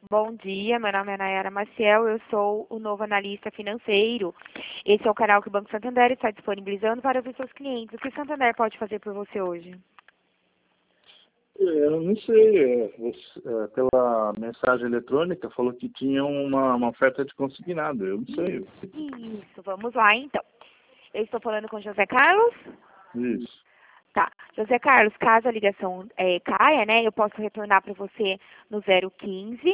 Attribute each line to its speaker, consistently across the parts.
Speaker 1: Bom dia, meu nome é Nayara Maciel, eu sou o novo analista financeiro. Esse é o canal que o Banco Santander está disponibilizando para ouvir seus clientes. O que o Santander pode fazer por você hoje?
Speaker 2: Eu não sei, pela mensagem eletrônica falou que tinha uma oferta de consignado, eu não sei.
Speaker 1: Isso, vamos lá então. Eu estou falando com José Carlos?
Speaker 2: Isso.
Speaker 1: Tá. José Carlos, caso a ligação caia, né, eu posso retornar para você no 015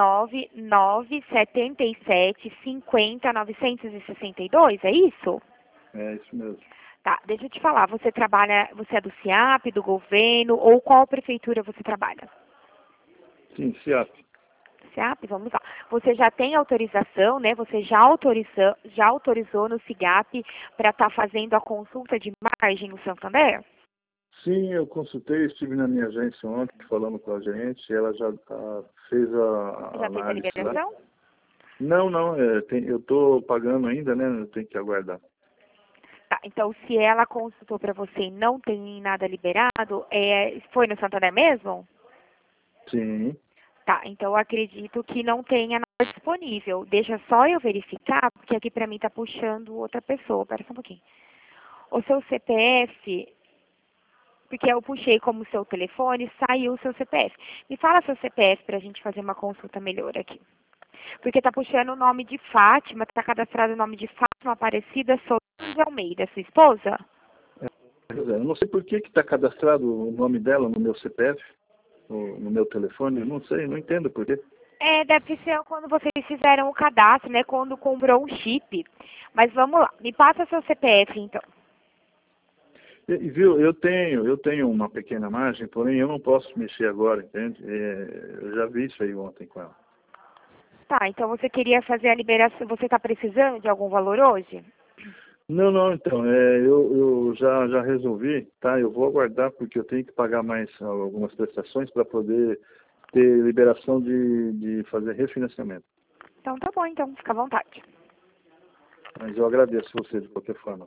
Speaker 1: 9977 50 962, é isso?
Speaker 2: É isso mesmo.
Speaker 1: Tá, deixa eu te falar, você é do SIAP, do governo, ou qual prefeitura você trabalha?
Speaker 2: Sim, SIAP.
Speaker 1: SIAP, vamos lá. Você já tem autorização, né? Você já autorizou no SIGAP para estar fazendo a consulta de margem no Santander?
Speaker 2: Sim, eu consultei, estive na minha agência ontem falando com a gente, ela já fez a
Speaker 1: Já fez a
Speaker 2: análise lá.
Speaker 1: liberação?
Speaker 2: Não, eu estou pagando ainda, né? Eu tenho que aguardar.
Speaker 1: Tá, então se ela consultou para você e não tem nada liberado, foi no Santander mesmo?
Speaker 2: Sim.
Speaker 1: Tá, então eu acredito que não tenha nada disponível. Deixa só eu verificar, porque aqui para mim tá puxando outra pessoa. Pera só um pouquinho. O seu CPF, porque eu puxei como seu telefone, saiu o seu CPF. Me fala seu CPF para a gente fazer uma consulta melhor aqui. Porque tá puxando o nome de Fátima, tá cadastrado o nome de Fátima Aparecida Solange de Almeida, sua esposa?
Speaker 2: Eu não sei por que está cadastrado o nome dela no meu CPF, no meu telefone, eu não sei, não entendo por quê.
Speaker 1: Deve ser quando vocês fizeram o cadastro, né? Quando comprou um chip. Mas vamos lá, me passa seu CPF então.
Speaker 2: Viu, eu tenho uma pequena margem, porém eu não posso mexer agora, entende? Eu já vi isso aí ontem com ela.
Speaker 1: Tá, então você queria fazer a liberação, você está precisando de algum valor hoje?
Speaker 2: Não, então, eu já resolvi, tá? Eu vou aguardar porque eu tenho que pagar mais algumas prestações para poder ter liberação de fazer refinanciamento.
Speaker 1: Então tá bom, então fica à vontade.
Speaker 2: Mas eu agradeço você de qualquer forma.